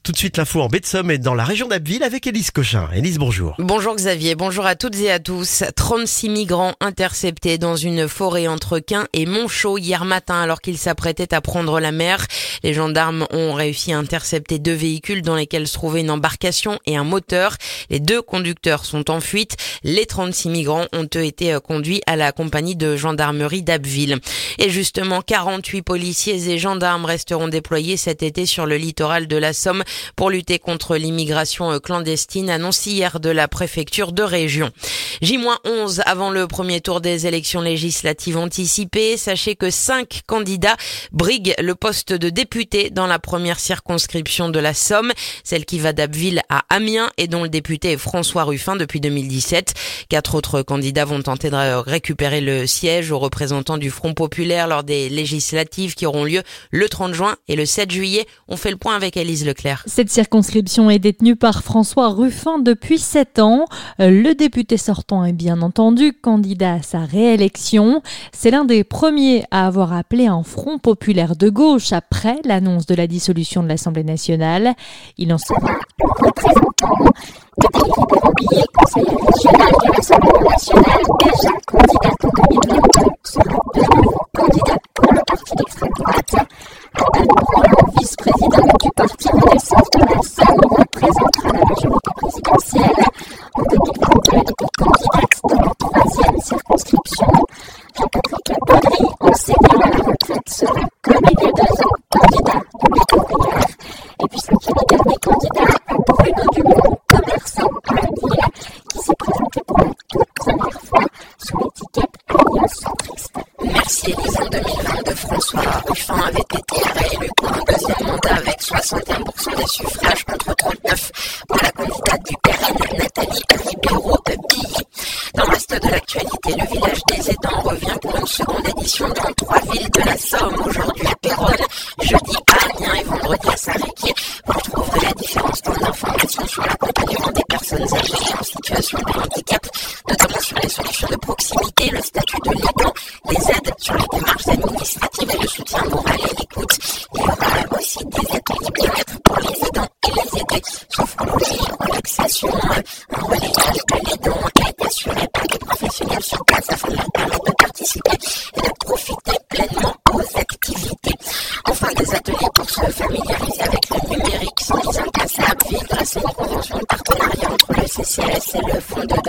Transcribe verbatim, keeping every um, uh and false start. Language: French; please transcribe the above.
Tout de suite l'info en baie de Somme et dans la région d'Abbeville avec Élise Cochin. Élise, bonjour. Bonjour Xavier, bonjour à toutes et à tous. trente-six migrants interceptés dans une forêt entre Quin et Montchaux hier matin alors qu'ils s'apprêtaient à prendre la mer. Les gendarmes ont réussi à intercepter deux véhicules dans lesquels se trouvait une embarcation et un moteur. Les deux conducteurs sont en fuite. Les trente-six migrants ont eux été conduits à la compagnie de gendarmerie d'Abbeville. Et justement, quarante-huit policiers et gendarmes resteront déployés cet été sur le littoral de la Somme pour lutter contre l'immigration clandestine, annonce hier de la préfecture de région. J onze avant le premier tour des élections législatives anticipées. Sachez que cinq candidats briguent le poste de député dans la première circonscription de la Somme, celle qui va d'Abbeville à Amiens et dont le député est François Ruffin depuis deux mille dix-sept. Quatre autres candidats vont tenter de récupérer le siège aux représentants du Front populaire lors des législatives qui auront lieu le trente juin et le sept juillet. On fait le point avec Élise Leclerc. Cette circonscription est détenue par François Ruffin depuis sept ans. Le député sortant est bien entendu candidat à sa réélection. C'est l'un des premiers à avoir appelé un front populaire de gauche après l'annonce de la dissolution de l'Assemblée nationale. Il en sera représentant des libéraux billets, conseiller régional de l'Assemblée nationale, déjà candidate en deux mille vingt-deux, sera de nouveau candidat pour le parti d'extrême droite. Adam Roland, vice-président du parti Renaissance de la Somme, représentera la majorité présidentielle. En deux mille vingt-deux, elle était candidate dans la troisième circonscription. Jean-Patrick Baudry, enseignant à la retraite, sera, comme il y a deux ans, candidat au Bécouvrière. Et puis cinquième et dernier candidat, Bruno Dumont, commerçant à la ville, qui s'est présenté pour la toute première fois sous l'étiquette Alliance centriste. Merci Élise. En deux mille vingt-deux, François Ruffin avait été réélu pour un deuxième mandat avec soixante et un pour cent des suffrages contre trente-neuf pour la candidate du R N, Nathalie Ribeiro-Billy. Dans le reste de l'actualité, le village des Étangs revient pour une seconde édition dans trois villes de la Somme. Aujourd'hui à Péronne, jeudi à Amiens et vendredi à Saint-Riquier. Vous retrouverez la différence dans l'information sur l'accompagnement des personnes âgées en situation de handicap, notamment sur les solutions de proximité, le statut de l'aidant, les aides sur les démarches administratives et le soutien moral et l'écoute. Il y aura aussi des ateliers bien-être pour les aidants et les aidés, sophrologie, relaxation, un relayage de l'aidant est assuré par des professionnels sur place afin de leur permettre de participer et de profiter pleinement aux activités. Enfin, des ateliers pour se familiariser avec le numérique sont mis en place à Abbeville grâce à une convention de partenariat entre le C C S et le Fonds de